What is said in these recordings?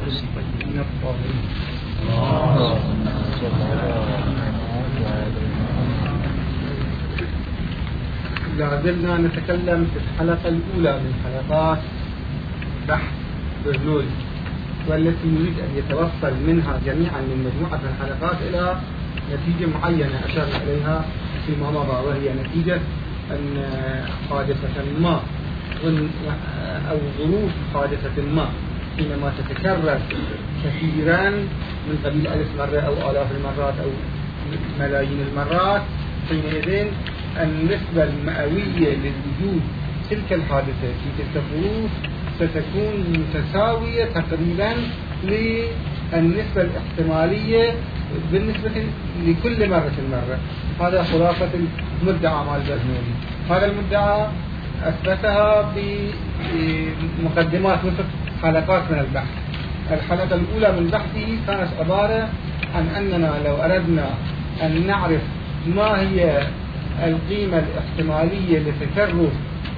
من الطاغين. لا زلنا نتكلم في الحلقة الأولى من حلقات بحث برنولي، والتي نريد أن يتوصل منها جميعا من مجموعة الحلقات إلى نتيجة معينة أشرنا إليها فيما مضى، وهي نتيجة أن حادثة ما أو ظروف حادثة ما حينما تتكرر كثيرا من قبيل 1000 مرة أو آلاف المرات أو ملايين المرات، حينئذ النسبة المئوية لوجود تلك الحادثة في تلك الظروف ستكون متساوية تقريبا للنسبة الاحتمالية بالنسبة لكل مرة. هذا خلاصة المدعى مال برنولي. هذا المدعى أثبتها بمقدمات مثل حلقات من البحث. الحلقة الأولى من بحثه كانت عبارة عن أننا لو أردنا أن نعرف ما هي القيمة الاحتمالية لتكرر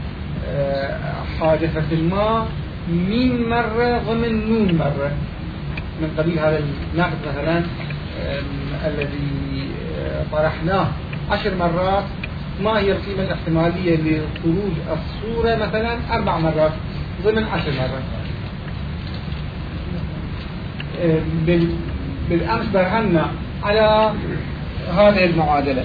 حادثة ما مين مرة ضمن نون مرة، من قبيل هذا الناقص مثلا الذي طرحناه 10 مرات، ما هي القيمة الاحتمالية لخروج الصورة مثلا 4 مرات ضمن 10 مرات. بالأمس برهنا على هذه المعادلة،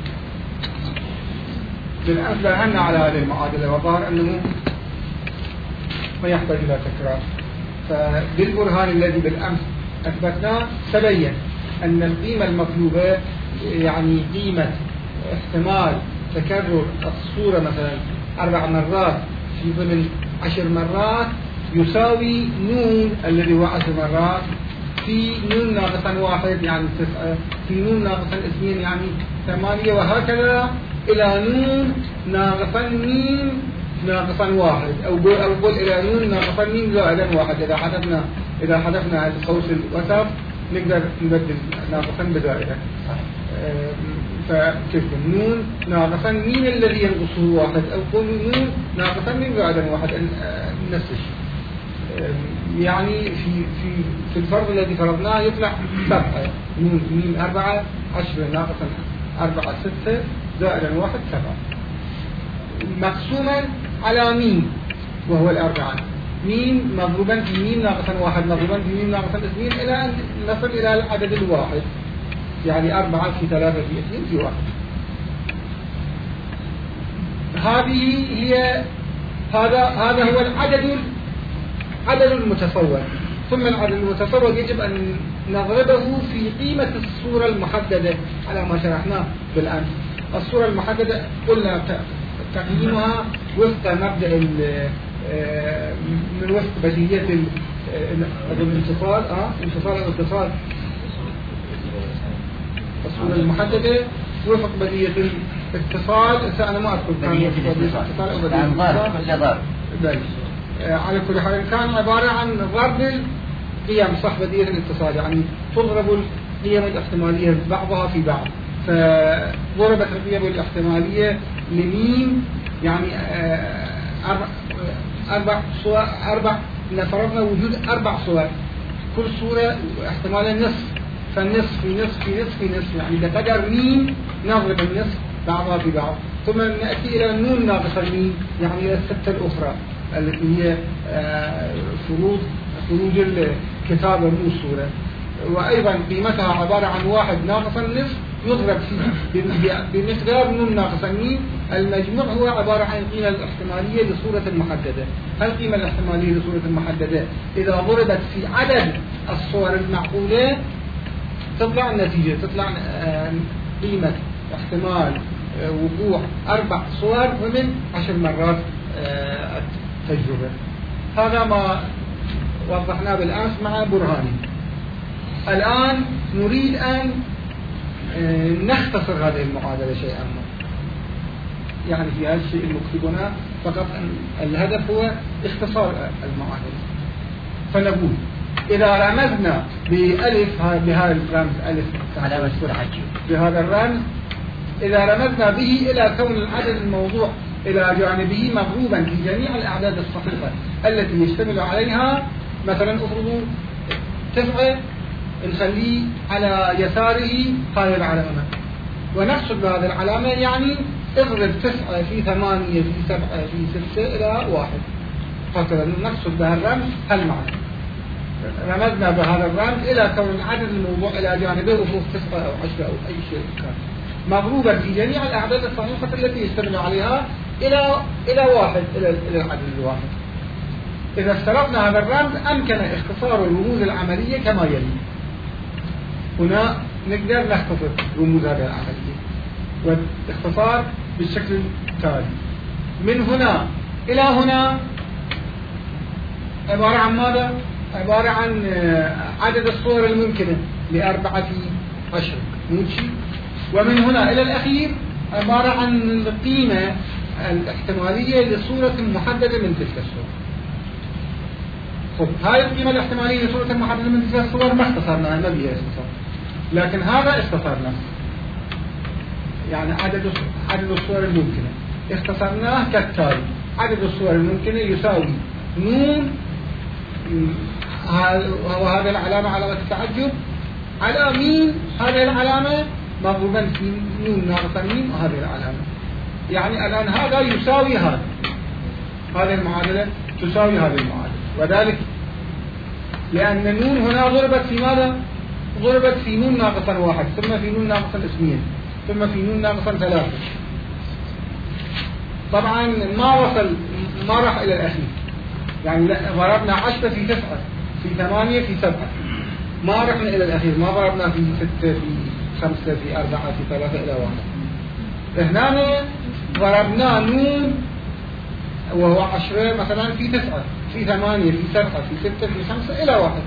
وظهر أنه ما يحتاج إلى تكرار. فبالبرهان الذي بالأمس أثبتناه تبين أن القيمة المطلوبة يعني قيمة احتمال تكرر الصورة مثلا 4 مرات في ضمن 10 مرات يساوي نون الذي هو 10 مرات في نون ناقصا 1 يعني 9، في نون ناقصا 2 يعني 8، وهكذا إلى نون ناقصا ميم ناقصا 1 أو قول إلى نون ناقصا ميم زائدا 1. إذا حذفنا القوس الوسط نقدر نبدل ناقصا بزائدا، فتكون نون ناقصا ميم الذي ينقصه 1 أو قول نون ناقصا ميم زائدا 1 نفس الشيء. يعني في الفرض الذي فرضناه يطلع 7 نون ميم 4 10 ناقصا 4 6 زائدا 1 7 مقسوما على ميم وهو الأربعة، ميم مضروبا في ميم ناقصا 1 مضروبا في ميم ناقصا 2 إلى أن نصل إلى العدد الواحد، يعني 4 في 3 في 2 في 1. هذا هو العدد المتصور. ثم العدد المتصور يجب أن نضربه في قيمة الصورة المحددة على ما شرحناه بالأمس. الصورة المحددة قلنا تقييمها وفق مبدأ من وفق بديهية الانفصال الاتصال. الصورة المحددة وفق بديهية الاتصال. أنا ما أذكر كان الاتصال أو بديهية الاتصال. على كل حال كان عبارة عن ضرب القيم صح بديهية الاتصال، يعني تضرب القيم الاحتمالية بعضها في بعض. فضربت القيم الاحتمالية لميم يعني 4 صور، فرضنا وجود 4 صور، كل صورة احتمالها نصف، فالنصف في نصف في نصف في نصف، يعني بقدر ميم نضرب النصف بعضها في بعض. ثم نأتي إلى النون ناقص الميم يعني إلى الستة الأخرى التي هي فروض الكتابة مو الصورة، وأيضا قيمتها عبارة عن 1 ناقص النصف يضرب فيه بمقدار نون ناقص ميم. المجموع هو عبارة عن القيمة الاحتمالية لصورة محددة. القيمة الاحتمالية لصورة محددة إذا ضربت في عدد الصور المعقولة تطلع النتيجة، تطلع قيمة احتمال وقوع 4 صور ومن 10 مرات التجربة. هذا ما وضحناه بالأمس مع برهاني. الآن نريد أن نختصر هذه المعادلة شيئا ما، يعني في هذا الشيء المكتوبنا فقط الهدف هو اختصار المعادلة. فنقول إذا رمزنا بألف بهذا الرمز ألف بهذا الرمز، إذا رمزنا به إلى كون العدد الموضوع إلى جانبه مضروبا في جميع الأعداد الصحيحة التي يشتمل عليها، مثلا افرضوا 9 نخليه على يساره هاي العلامة، ونقصد بهذه العلامة يعني اضرب 9 في 8 في 7 في 6 إلى 1، هكذا نقصد بها الرمز هالمعنى. رمزنا بهذا الرمز إلى كون عدد الموضوع إلى جانبه وفوق 9 أو 10 أو أي شيء كان مضروبا في جميع الأعداد الصحيحة التي يشتمل عليها إلى واحد، إلى العدد الواحد. إذا استرقنا هذا الرمز أمكن اختصار الرموز العملية كما يلي. هنا نقدر نختصر رموز هذه العملية، والاختصار بالشكل التالي: من هنا إلى هنا عبارة عن ماذا؟ عبارة عن عدد الصور الممكنة ل4 في 10 ماشي. ومن هنا إلى الأخير عبارة عن القيمة الاحتمالية لصورة محددة من تلك الصور. هاي القيمة الاحتمالية لصورة محددة من تلك الصور ما اختصرناها، ما بيها اختصار، لكن هذا اختصرناه، يعني عدد الصور الممكنة اختصرناه كالتالي: عدد الصور الممكنة يساوي نون، وهذه العلامة علامة التعجب، على مين هذه العلامة مضروبا في نون ناقصا مين وهذه العلامة. يعني الآن هذا يساوي هذا، هذه المعادلة تساوي هذه المعادلة، وذلك لأن نون هنا ضربت في ماذا؟ ضربت في نون ناقصا 1 ثم في نون ناقصا 2 ثم في نون ناقصا 3. طبعا ما راح إلى الأخير، يعني ضربنا 10 في 9 في 8 في 7، ما رحنا إلى الأخير، ما ضربنا في 6 في 5 في 4 في 3 إلى 1. هنا ضربنا نون وهو 10 مثلا في 9 في 8 في 7 في 6 في 5 إلى 1.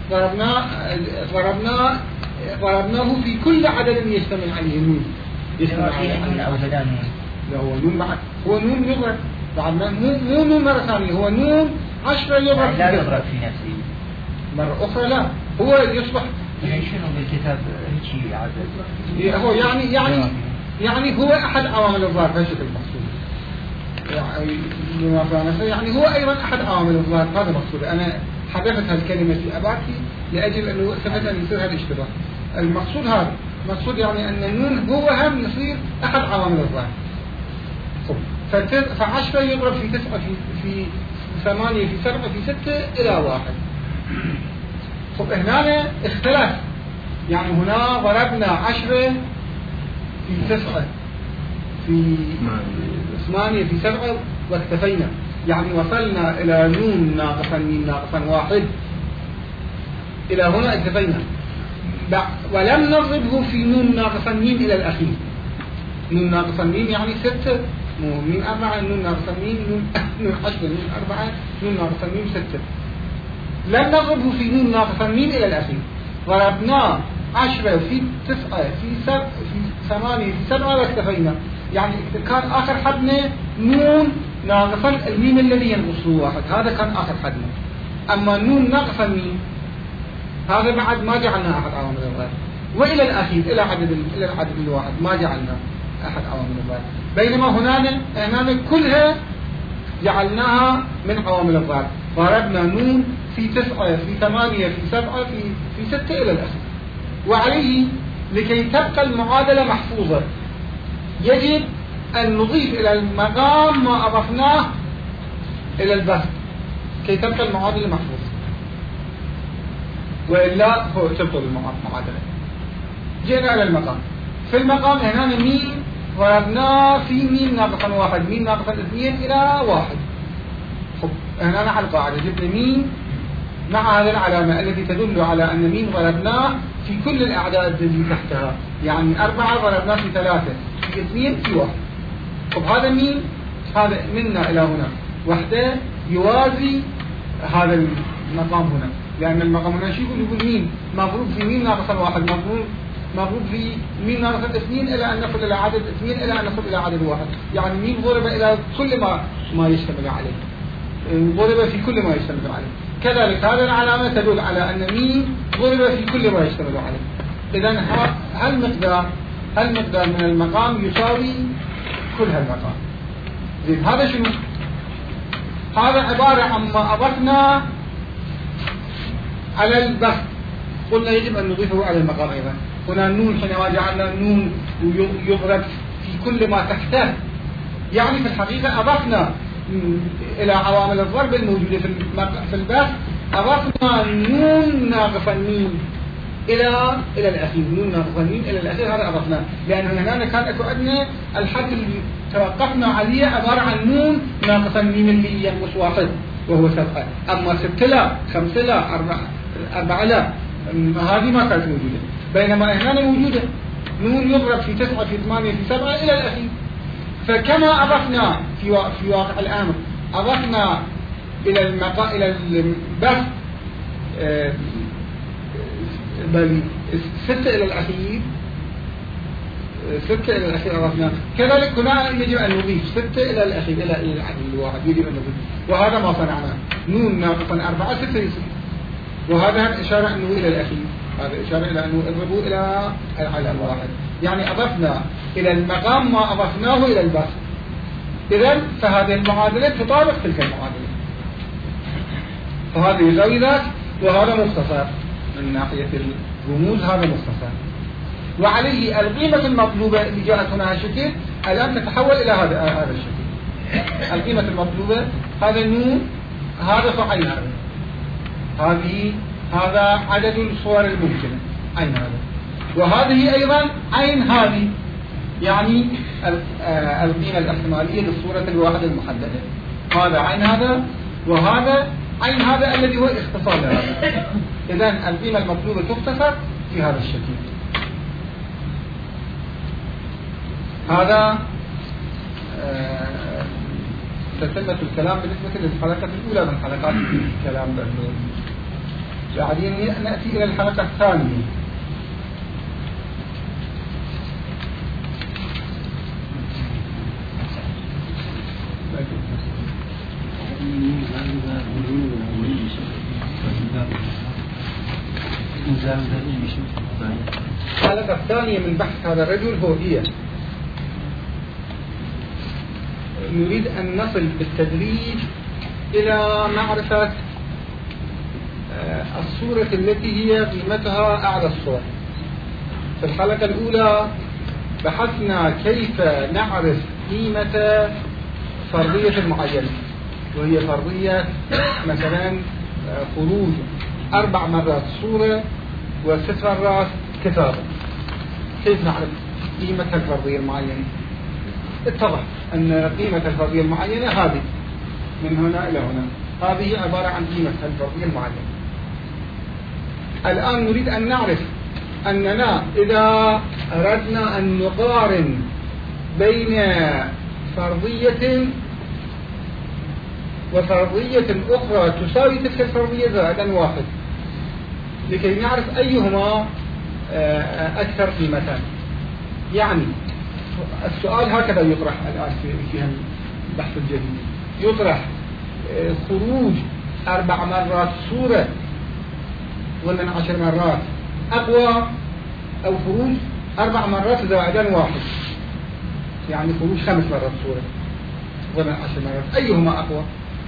ضربناه في كل عدد يجتمع عليه نون. يجتمع عليه لا هو نون بعد، هو نون يضرب بعد مو نون مرة ثانية، هو نون 10 يضرب لا يضرب في نفسه مرة أخرى، لا هو يصبح يعني شنو بالكتاب هيك عدد هو يعني هو أحد عوامل الضرب هالشكل المقصود، يعني هو أيضا أحد عوامل الضرب، هذا مقصود. أنا حذفت هالكلمة في أباكي لأجل أنه ثبت أن يصير هذا الاشتباه. المقصود هذا مقصود يعني أن النون هو هم يصير أحد عوامل الضرب. ف10 يضرب في 9 في 8 في 7 في 6 إلى 1. هنا اختلف، يعني هنا ضربنا 10 في 9 في 8 في 7 واكتفينا، يعني وصلنا إلى نون ناقصا ميم ناقصا 1 إلى هنا اكتفينا، ولم نضربه في نون ناقصا ميم إلى الأخير. نون ناقصا ميم يعني 6 من 4 نون ناقصا ميم نون 10 نون 4 نون ناقصا ميم 6. لم نضربه في نون ناقصا ميم إلى الأخير، ضربناه 10 في 9 في 8 في 7 واكتفينا، يعني كان آخر حدنا نون ناقصا الميم الذي ينقصه 1، هذا كان آخر حدنا. أما نون ناقصا ميم هذا بعد ما جعلنا أحد عوامل الضرب، وإلى الأخير إلى العدد الواحد ما جعلنا أحد عوامل الضرب، بينما هنا كلها جعلناها من عوامل الضرب. ضربنا نون في 9 في 8 في 7 في 6 إلى الأخير. وعليه لكي تبقى المعادلة محفوظة يجب أن نضيف إلى المقام ما أضفناه إلى البسط كي تبقى المعادلة محفوظة، وإلا تبطل المعادلة. جئنا إلى المقام. في المقام هنا ميم ضربناه في ميم ناقصا 1 ميم ناقصا 2 إلى 1. هنا على القاعدة جبنا ميم مع هذه العلامة التي تدل على أن ميم ضربناه في كل الأعداد التي تحتها، يعني 4 ضربناه في 3 في 2 في 1. هذا ميم، هذا منا إلى هنا وحده يوازي هذا المقام هنا، لأن المقام هنا شو يقول ميم مضروب في ميم ناقصا 1 مضروب في ميم ناقصا 2 إلى أن نصل إلى عدد 2 إلى أن نصل إلى عدد 1، يعني ميم ضرب إلى كل ما يشتمل عليه، ضرب في كل ما يشتمل عليه. كذلك هذه العلامة تدل على أن ميم ضرب في كل ما يشتمل عليه. إذن هالمقدار من المقام يساوي كل هالمقام. زين، هذا شنو؟ هذا عبارة عن ما أضفنا على البسط قلنا يجب أن نضيفه على المقام أيضا. هنا النون حينما جعلنا النون يضرب في كل ما تحته، يعني في الحقيقة أضفنا إلى عوامل الضرب الموجودة في البث، أضفنا نون ناقص الميم إلى الأخير، نون ناقص الميم إلى الأخير، هذا أضفناه، لأن هنا كان أكو عندنا الحد اللي توقفنا عليه عبارة عن نون ناقص الميم اللي ينقص واحد وهو 7. أما 6 لا، 5 لا، 4 لا، هذه ما كانت موجودة. بينما هنا موجودة نون يضرب في 9 في 8 في 7 إلى الأخير. فكما أضفنا في واقع الأمر، أضفنا إلى البث بل 6 إلى الأخير، 6 إلى الأخير أضفنا، كذلك هنا يجب أن نضيف 6 إلى الأخير إلى العدد الواحد، يجب أن نضيف، وهذا ما صنعنا. نون ناقصا 4 6 يصير، وهذا إشارة أنه إلى الأخير، هذا إشارة إلى أنه اضربوا إلى العدد الواحد، يعني أضفنا إلى المقام ما أضفناه إلى البث. إذن فهذه المعادلة تطابق تلك المعادلة، فهذا يساوي ذاك، وهذا مختصر من ناحية الرموز، هذا مختصر. وعليه القيمة المطلوبة اللي جاءت هنا هالشكل الآن تتحول إلى هذا الشكل. القيمة المطلوبة هذا النون، هذا فعين هذا عدد الصور الممكنة، عين هذا، وهذه أيضا عين هذه، يعني القيمة الاحتمالية للصورة الواحدة المحددة، هذا عين هذا، وهذا عين هذا الذي هو اختصار لهذا. إذن القيمة المطلوبة تختصر في هذا الشكل. هذا تتمة الكلام بالنسبة للحلقة الأولى من حلقات كلام بهلول. بعدين نأتي إلى الحلقة الثانية. الحلقة الثانية من بحث هذا الرجل هي نريد أن نصل بالتدريج إلى معرفة الصورة التي هي قيمتها أعلى الصور. في الحلقة الأولى بحثنا كيف نعرف قيمة فرضية معينة، وهي فرضية مثلا خروج 4 مرات صورة و6 مرات كتابة. كيف نعرف قيمة الفرضية المعينة؟ اتضح أن قيمة الفرضية المعينة هذه من هنا إلى هنا، هذه عبارة عن قيمة الفرضية المعينة. الآن نريد أن نعرف أننا إذا أردنا أن نقارن بين فرضية وفرضية أخرى تساوي تلك الفرضية زائدا 1، لكي نعرف أيهما أكثر قيمة. يعني السؤال هكذا يطرح الآن في البحث الجديد، يطرح خروج 4 مرات صورة ولا 10 مرات أقوى، أو خروج 4 مرات زائدا 1، يعني خروج 5 مرات صورة ولا 10 مرات، أيهما أقوى؟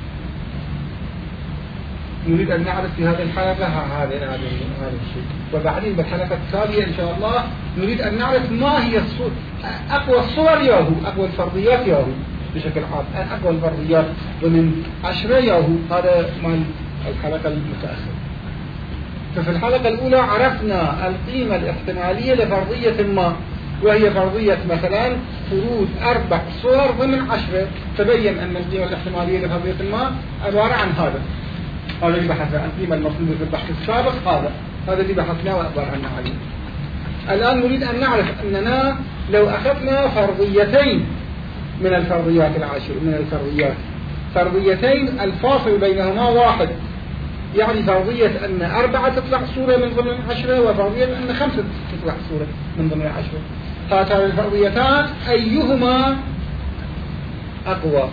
نريد أن نعرف في هذه الحلقة هذا الشيء، وبعدين بالحلقة التالية إن شاء الله نريد أن نعرف ما هي أقوى الصور ياهو، أقوى الفرضيات ياهو بشكل عام، أقوى الفرضيات ومن 10 ياهو، هذا مال الحلقة المتأخرة. ففي الحلقة الأولى عرفنا القيمة الاحتمالية لفرضية ما، وهي فرضية مثلا خروج 4 صور ضمن 10، تبين أن القيمة الاحتمالية لفرضية ما عبارة عن هذا اللي بحثنا، القيمة المطلوبة في البحث السابق هذا اللي بحثناه وأخبرنا عليه. الآن نريد أن نعرف أننا لو أخذنا فرضيتين من الفرضيات العشر، من الفرضيات فرضيتين الفاصل بينهما 1، يعني فرضية أن 4 تطلع صورة من ضمن 10، وفرضية أن 5 تطلع صورة من ضمن 10، هاتان الفرضيتان أيهما أقوى؟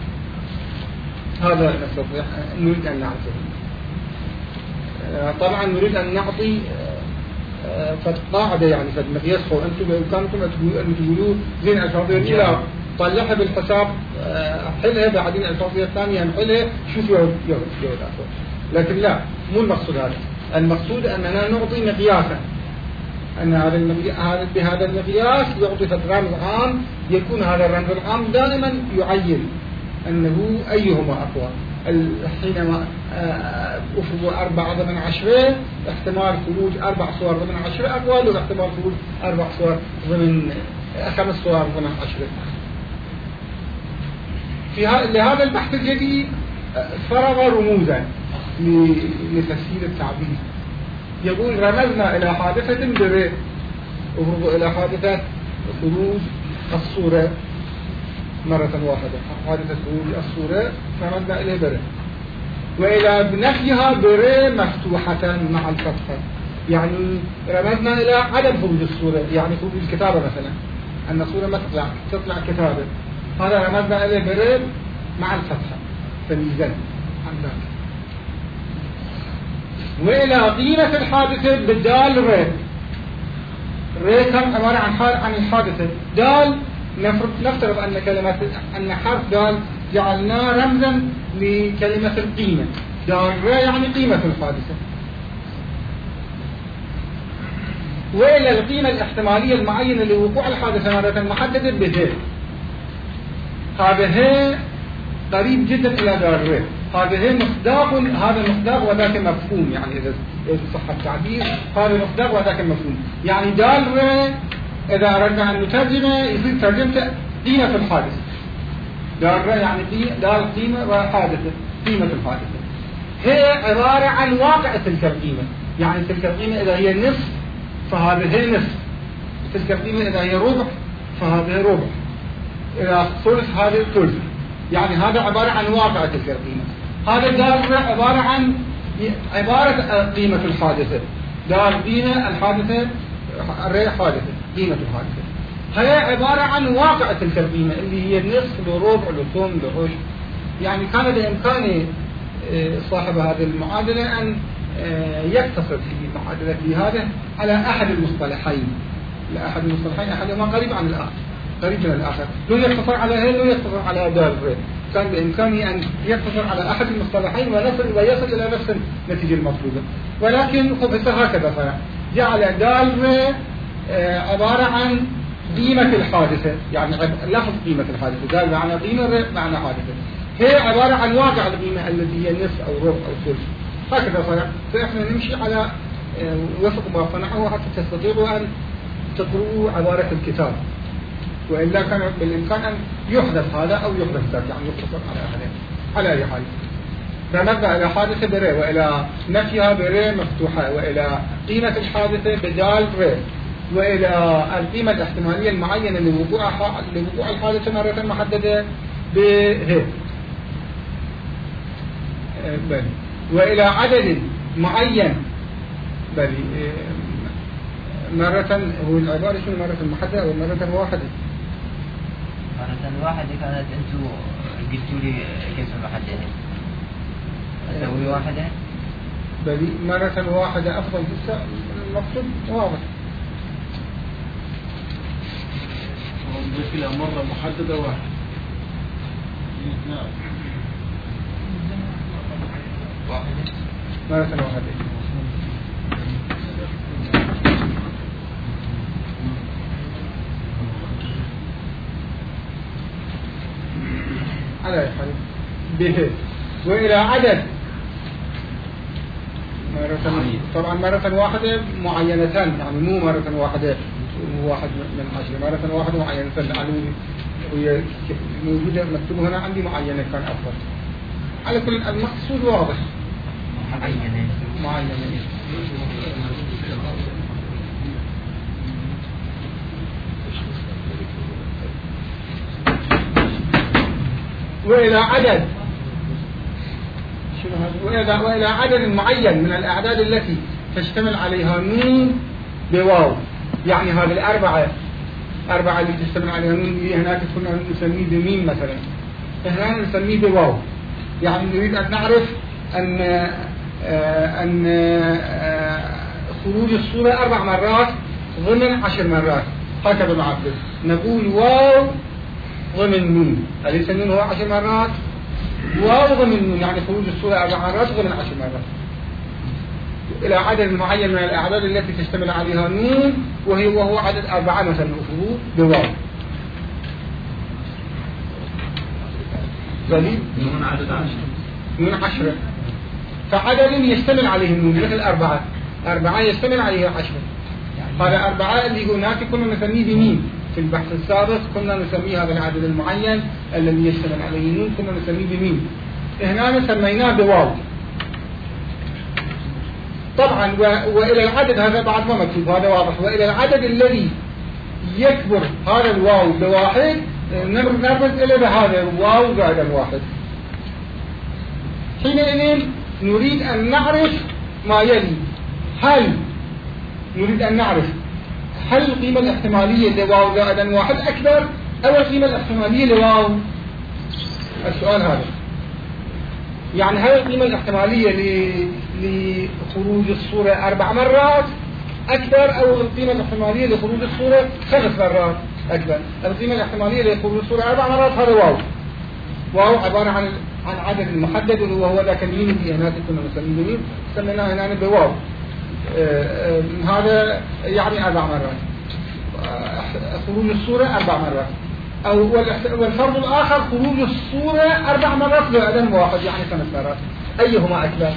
هذا نستطيع نريد أن نعرفه. طبعا نريد أن نعطي قاعدة، يعني مقياس، أنتم بإمكانكم أن تقولوا زين الفرضية الأولى طلعها بالحساب حلها، بعدين الفرضية الثانية نحلها، شوف يود أخر. لكن لا، مو المقصود هذا. المقصود أننا نعطي مقياسا، أن بهذا المقياس يعطي رمز عام، يكون هذا الرمز العام دائما يعين أنه أيهما أقوى. حينما أفرض 4 ضمن 10 احتمال خروج 4 صور ضمن 10 أقوى، واحتمال خروج 4 صور ضمن 5 صور ضمن 10. لهذا البحث الجديد فرض رموزا لتفسير التعبير. يقول رمزنا إلى حادثة برئ، أفرض إلى حادثة خروج الصورة مرة واحدة، حادثة خروج الصورة رمزنا إليه برئ، وإلى نفيها برئ مفتوحة مع الفتحة، يعني رمزنا إلى عدم خروج الصورة، يعني خروج الكتابة مثلا، أن الصورة ما تطلع كتابة، هذا رمزنا إليه برئ مع الفتحة تمييزا عن ذلك. وإلى قيمة الحادثة بالدال رئ. رئ كان عبارة عن الحادثة. دال نفترض أن حرف دال جعلناه رمزا لكلمة القيمة. دال رئ يعني قيمة الحادثة. وإلى القيمة الاحتمالية المعينة لوقوع الحادثة مرة محددة به. هذا قريب جدا إلى دال رئ. هذا مصداق وذاك مفهوم، يعني إذا صح التعبير هذا مصداق وذاك مفهوم. يعني دال رئ إذا أردنا أن نترجمه يصير ترجمة قيمة الحادثة. دال رئ يعني دال قيمة وحادثة، قيمة الحادثة هي عبارة عن واقع تلك القيمة. يعني تلك القيمة إذا هي نصف فهذه هي نصف، تلك القيمة إذا هي ربع فهذه ربع، إذا ثلث هذه ثلث. يعني هذا عبارة عن واقع تلك القيمة. هذا دال عبارة عن قيمة الحادثة. دال قيمة الحادثة، الرئ حادثة، قيمة الحادثة هي عبارة عن واقع تلك القيمة اللي هي النصف لربع لثمن لعشر. يعني كان بإمكان صاحب هذه المعادلة أن يقتصر في معادلته هذا على أحد المصطلحين، أحدهما قريب عن الآخر، قريب من الآخر. لو يقتصر على هي، لو يقتصر على دال رئ، كان بإمكانه أن يقتصر على أحد المصطلحين ويصل إلى نفس النتيجة المطلوبة. ولكن خبث هكذا فعل، جعل دال رئ عبارة عن قيمة الحادثة، يعني لفظ قيمة الحادثة، دال معنى قيمة، رئ معنى حادثة، هي عبارة عن واقع القيمة التي هي نصف أو ربع أو ثلث. هكذا صنع. فإحنا نمشي على وفق ما صنعه حتى تستطيعوا أن تقرؤوا عبارة الكتاب، وإلا كان بالإمكان أن يحدث هذا أو يحدث ذاك، يعني يقتصر على هذا. على أي حال فنبدأ إلى حادثة برئ، وإلى نفيها برئ مفتوحة، وإلى قيمة الحادثة بدال رئ، وإلى القيمة الاحتمالية المعينة لوقوع الحادثة مرة محددة به، وإلى عدد معين مرة. هو العبارة شنو مرة محددة أو مرة واحدة؟ مرة واحدة كانت أنتم قلتوا لي كيف محددة؟ أسوي واحدة؟ بل مرة واحدة أفضل. المقصود واضح. نضيف مرة محددة واحدة. مرة واحدة. على حال به. وإلى عدد طبعا مرة واحدة معينتان، يعني مو مرة واحدة واحد من 10، مرة واحدة معينتان، يعني موجودة مكتوب هنا عندي معينة كان أفضل. على كل المقصود واضح. معينة. وإلى عدد وإلى عدد معين من الأعداد التي تشتمل عليها نون بواو، يعني هذه الأربعة اللي تشتمل عليها نون، هناك كنا نسميه بميم مثلا، هنا نسميه بواو. يعني نريد أن نعرف أن خروج الصورة 4 مرات ضمن 10 مرات، هكذا نعبر. نقول واو ضمن نون، أليس النون هو 10 مرات؟ واو ضمن نون يعني خروج الصورة 4 مرات ضمن 10 مرات. إلى عدد معين من الأعداد التي تشتمل عليها نون وهو عدد 4 مثلا المفروض بواو. نون عدد 10. نون 10 فعدد يشتمل عليه النون مثل 4 يشتمل عليه 10. هذا 4 اللي هناك كنا نسميه بميم. في البحث السابق كنا نسميه هذا العدد المعين الذي يشتمل عليه النون كنا نسميه بميم. هنا سميناه بواو. طبعا وإلى العدد هذا بعد ما مكتوب هذا واضح. وإلى العدد الذي يكبر هذا الواو بواحد نرمز إليه بهذا الواو زائد الواحد. حينئذ نريد أن نعرف ما يلي. نريد أن نعرف هل القيمة الاحتمالية لواو زائد واحد أكبر أو القيمة الاحتمالية لواو؟ السؤال هذا. يعني هل القيمة الاحتمالية لخروج الصورة 4 مرات أكبر أو القيمة الاحتمالية لخروج الصورة 5 مرات أكبر؟ القيمة الاحتمالية لخروج الصورة 4 مرات هذا واو عبارة عن عدد محدد وهو ذاك الميم اللي هناك كنا نسميه ميم سميناه هنا بواو. هذا يعني 4 مرات خروج الصورة 4 مرات والفرض الآخر خروج الصورة 4 مرات زائد واحد يعني 5 مرات. أيهما أكبر؟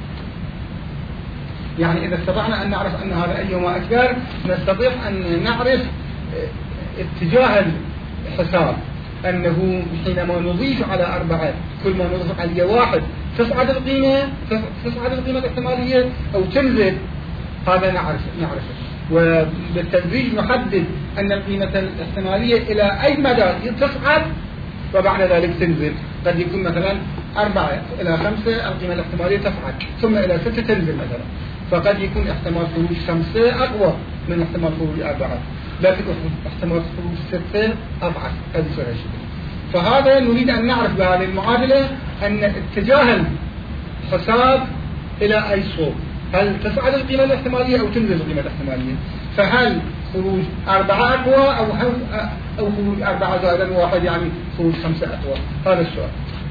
يعني إذا استطعنا أن نعرف أن هذا أيهما أكبر نستطيع أن نعرف اتجاه الحساب أنه حينما نضيف على 4 كل ما نضيف عليه 1 تصعد القيمة الاحتمالية أو تنزل. هذا نعرفه وبالتدريج نحدد أن القيمة الاحتمالية إلى أي مدى تصعد وبعد ذلك تنزل. قد يكون مثلا 4 إلى 5 القيمة الاحتمالية تصعد ثم إلى 6 تنزل مثلا. فقد يكون احتمال خروج 5 أقوى من احتمال خروج 4 لكن احتمال خروج 6 أضعف. هذه صورة شيء. فهذا نريد أن نعرف بهذه المعادلة أن اتجاه الحساب إلى أي صوب. هل تصعد القيمة الاحتمالية أو تنزل القيمة الاحتمالية؟ فهل خروج 4 أقوى أو خروج 4 زائد 1 يعني خروج 5 أقوى؟ هذا السؤال.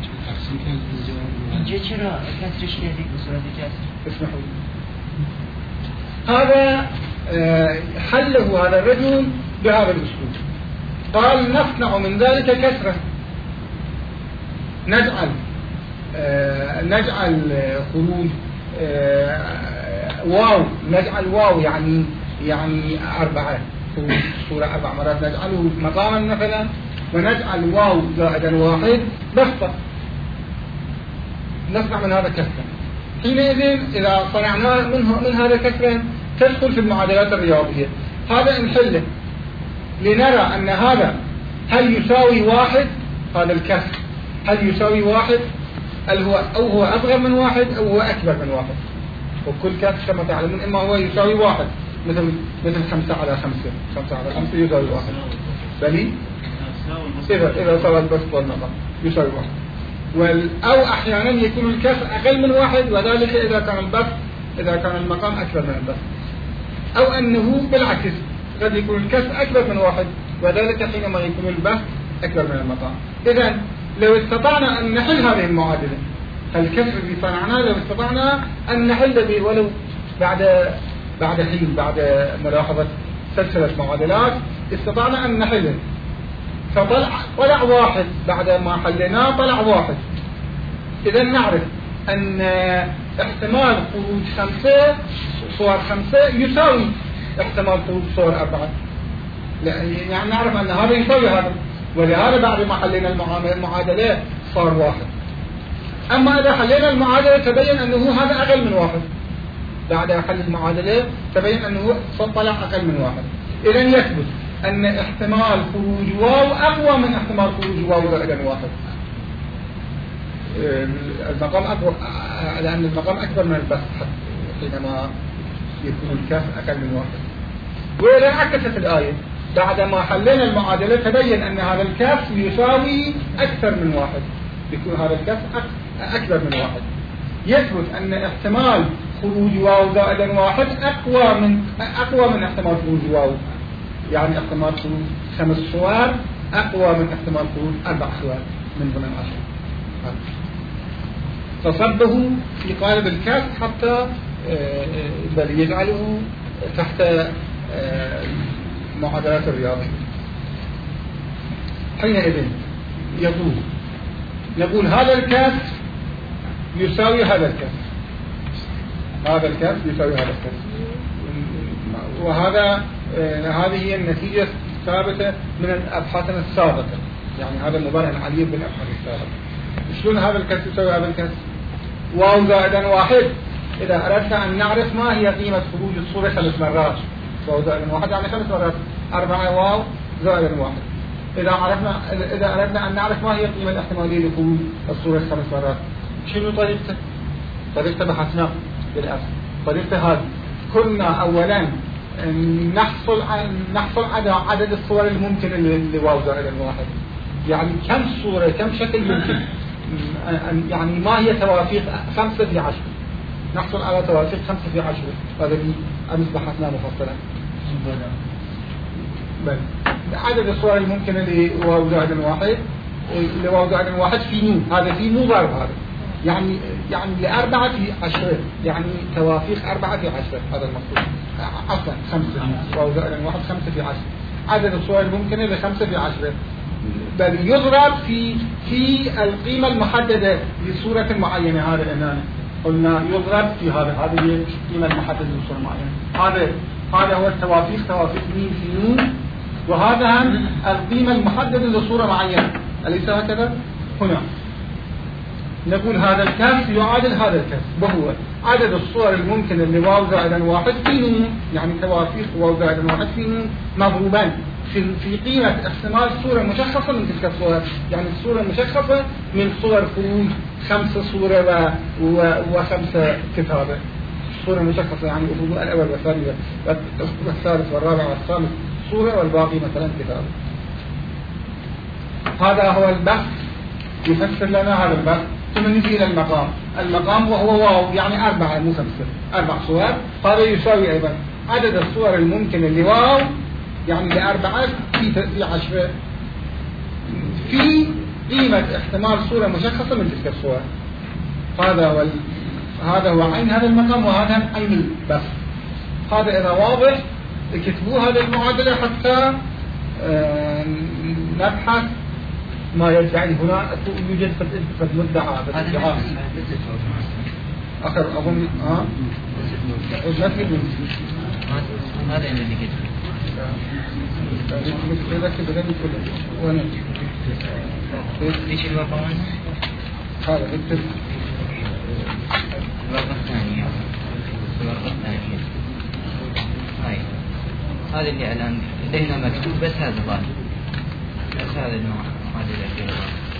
اسمحوا لي. هذا حله هذا الرجل بهذا الأسلوب. قال نصنع من ذلك كسرة نجعل خروج واو نجعل واو يعني 4 خروج صورة 4 مرات نجعله مقاما مثلا ونجعل واو زائدا 1 بسطة. نصنع من هذا كسرة. حينئذ إذا صنعنا من هذا كسرة تدخل في المعادلات الرياضية. هذا نحله لنرى أن هذا هل يساوي 1 هذا الكسر هل يساوي 1 أو هو أصغر من 1 أو هو أكبر من 1. وكل كسر كما تعلمون إما هو يساوي 1 مثل 5 على 5 يساوي 1 بل إذا سوى البسط والنظر يساوي 1 أو أحيانا يكون الكسر أقل من 1 وذلك إذا كان المقام أكبر من البسط أو أنه بالعكس قد يكون الكسر أكبر من 1 وذلك حينما يكون البسط أكبر من المقام. إذن لو استطعنا أن نحل هذه المعادلة الكسر اللي صنعناه لو استطعنا أن نحل به ولو بعد حين بعد ملاحظة سلسلة معادلات استطعنا أن نحله فطلع 1 بعد ما حلناه طلع 1. إذن نعرف أن احتمال خروج 5 صور 5 يساوي احتمال خروج صور 4 يعني نعرف أن هذا يساوي هذا ولهذا بعد ما حلينا المعادلة صار 1. أما إذا حلينا المعادلة تبين أنه هذا أقل من 1 بعد حل المعادلة تبين أنه طلع أقل من 1. إذن يثبت أن احتمال خروج واو أقوى من احتمال خروج واو زائد 1. المقام أقوى لأن المقام أكبر من البسط حينما يكون الكاف أقل من 1. وإذا عكست الآية بعد ما حلينا المعادلة تبين أن هذا الكاف يساوي أكثر من 1 يكون هذا الكاف أكبر من 1. يثبت أن احتمال خروج واو زائد 1 أقوى من احتمال خروج واو يعني احتمال خروج 5 صور أقوى من احتمال خروج 4 صور من ضمن 10. فصبه في قالب الكاف حتى بل يجعله تحت معادلات الرياضية. حينئذ نقول هذا الكاس يساوي هذا الكاس، هذا الكاس يساوي هذا الكاس، وهذا هذه هي النتيجة الثابتة من أبحاثنا السابقة، يعني هذا مبرهن عليه بالأبحاث السابقة. شلون هذا الكاس يساوي هذا الكاس؟ واو زائدا واحد. إذا أردنا أن نعرف ما هي قيمة خروج الصورة 5 مرات، واو زائدا واحد يعني 5 مرات 4 واو زائدا واحد. إذا أردنا أن نعرف ما هي القيمة الاحتمالية لخروج الصورة 5 مرات، شنو طريقته؟ طريقته بحثنا بالأصل. طريقته هذه، كنا أولا نحصل على عدد الصور الممكنة لواو زائدا واحد، يعني كم صورة كم شكل ممكن، يعني ما هي توافيق 5 في 10، نحصل على توافيق 5 في 10. هذا أمس بحثنا مفصلا. بل عدد الصور الممكنة لواو زائدا واحد في نون، هذا في نون ضرب، هذا يعني ل4 في 10، يعني توافيق 4 في 10، هذا المقصود. عفوا 5 واو زائدا واحد 5 في 10، عدد الصور الممكنة ل5 في 10، بل يضرب في القيمة المحددة لصورة معينة. هذا أمامنا قلنا يضرب في هذه القيمة المحددة لصورة معينة. هذا هو التوافيق، توافيق مين في نون، وهذا القيمة المحددة لصورة معينة، أليس هكذا؟ هنا نقول هذا الكاس يعادل هذا الكاس، وهو عدد الصور الممكنة لواو زائدا واحد في نون، يعني توافيق واو زائدا واحد في نون مضروبان في قيمة احتمال صورة مشخصة من تلك الصور، يعني الصورة المشخصة من صور خروج 5 صورة و5 كتابة. صورة مشخصة يعني الفضوء الأول والثاني والثالث والرابع والخامس صورة، والباقي مثلا كتابة. هذا هو البحث، يفسر لنا هذا البحث. ثم نجي إلى المقام وهو واو، يعني 4 مو 5، 4 صور. هذا يساوي أيضا عدد الصور الممكنة لواو، يعني ل4 في 10 في قيمة احتمال صورة مشخصة من تلك الصور. هذا هو عين هذا المقام، وهذا عين البحث. هذا إذا واضح اكتبوا هذه المعادلة حتى نبحث ما يدعي. هنا يوجد قد مدعى آخر أظن هذا اللي ليش الواقع هذا اكتب الواقع الثانية هاي، هذا اللي الآن لدينا مكتوب، بس هذا ظاهر، بس هذا النوع هذا اللي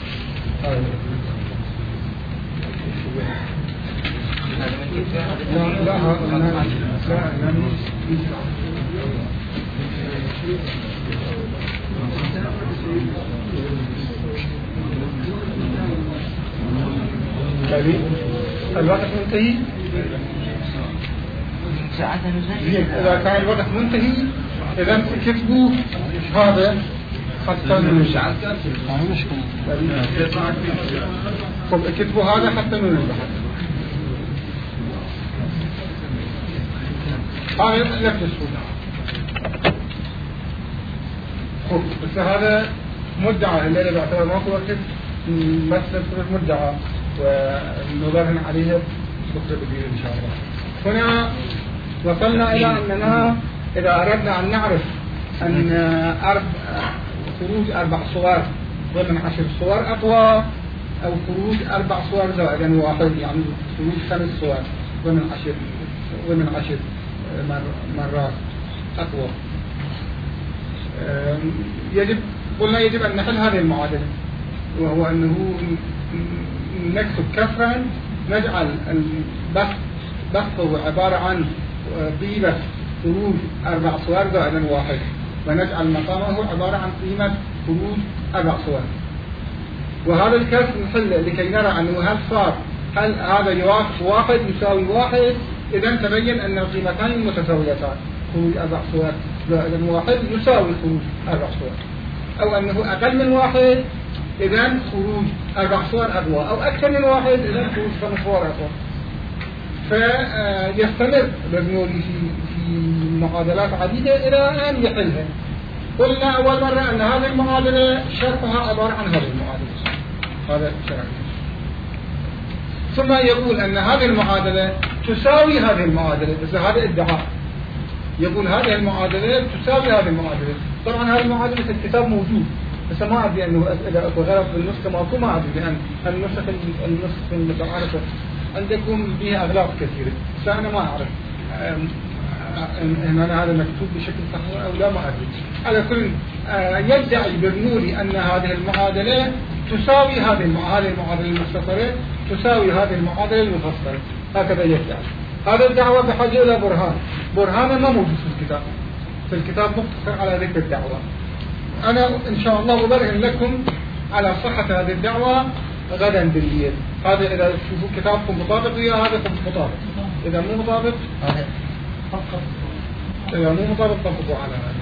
الوقت منتهي. إذا كان الوقت منتهي إذا كتبوا هذا حتى ننجح. طب كتبوا هذا حتى ننجح. هذا نفس الصورة. بس هذا مدعى اللي بعتبر ماكو وقت، بس نذكر مدعى ونبرهن عليها بكرة كبير إن شاء الله. هنا وصلنا إلى أننا إذا أردنا أن نعرف أن خروج 4 صور ضمن 10 صور أقوى، أو خروج 4 صور زائدا واحد، يعني خروج 5 صور ضمن 10 مرات أقوى، يجب أن نحل هذه المعادلة، وهو أنه نكتب كسرا، نجعل بسطه عبارة عن قيمة خروج 4 صور زائدا واحد، ونجعل مقامه عبارة عن قيمة خروج 4 صور. وهذا الكسر نحل لكي نرى أنه هل هذا يوافق 1 يساوي 1، إذا تبين أن القيمتان متساويتان، خروج 4 صور زائدا واحد يساوي خروج 4 صور، أو أنه أقل من 1 إذا خروج 4 صور أقوى، أو أكثر من 1 إذا خروج 5 صور أقوى. فيستمر برنولي في معادلات عديدة إلى أن يحلها. قلنا أول مرة أن هذه المعادلة شرطها عبارة عن هذه المعادلة، هذا شرط. ثم يقول أن هذه المعادلة تساوي هذه المعادلة، بس هذا ادعاء. يقول هذه المعادلة تساوي هذه المعادلة. طبعا هذه المعادلة في الكتاب موجود، بس ما أدري أنه إذا أكو غلط بالنسخة ماكو، ما أدري، لأن النسخة المتعارفة عندكم بها أغلاط كثيرة، بس أنا ما أعرف إن أنا هذا مكتوب بشكل صحيح أو لا، ما أدري. على كل يدعي برنولي أن هذه المعادلة تساوي هذه المعادلة المختصرة تساوي هذه المعادلة المفصلة، هكذا يدعي. هذا الدعوة بحاجة إلى برهان ما موجود في الكتاب مختصر على ذكر الدعوة. أنا إن شاء الله أبرهن لكم على صحة هذه الدعوة غدا بالليل. هذا إذا تشوفوا كتابكم مطابق ويا هذا مطابق، إذا مو مطابق توقفوا على هذا.